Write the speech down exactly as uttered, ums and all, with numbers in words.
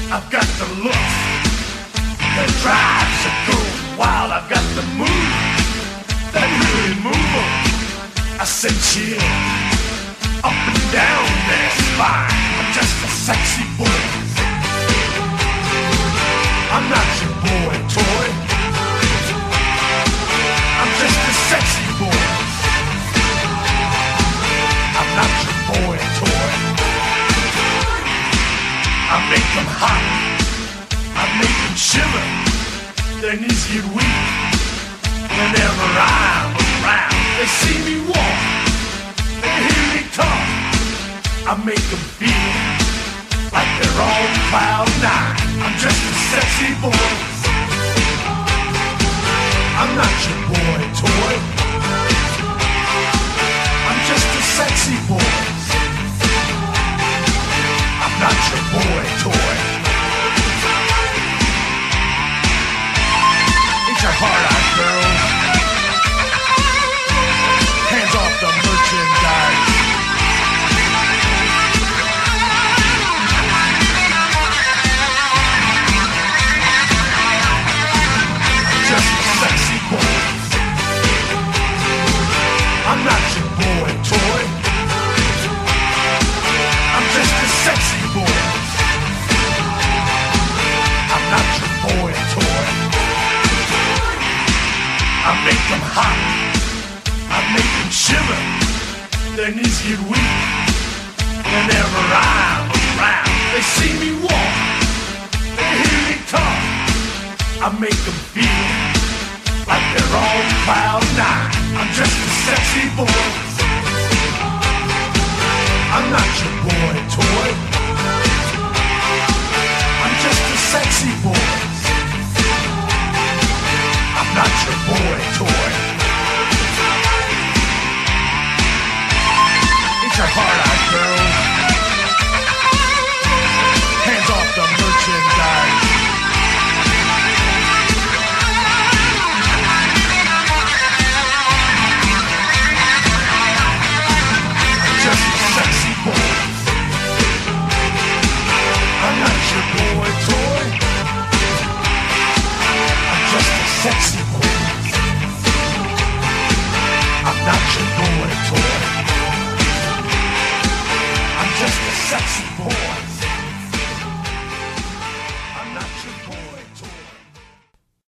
I've got the look that drives a girl wild. I've got the move that really move 'em. I said chill up and down their spine. I'm just a sexy boy. I'm not your boy toy. I'm just a sexy boy. I'm not your boy toy. I make them hot, I make them shiver. Their knees get weak whenever I'm around. They see me walk, they hear me talk. I make them feel like they're on cloud nine. I'm just a sexy boy. I'm not your boy toy. I'm just a sexy boy. I'm not your boy toy. Ain't your heart out, girl? Hands off the merchandise. Just a sexy boy. I'm not your boy toy. I'm just a sexy boy. I'm not your boy toy. I make them hot, I make them shiver. Their knees get weak whenever I'm around. They see me walk, they hear me talk. I make them feel like they're on cloud nine. I'm just a sexy boy. I'm not your boy toy. I'm just a sexy boy. I'm not your boy toy. It's your heart out, girl. Hands off the merchandise. Just a sexy boy. I'm not your boy toy. I'm just a sexy boy.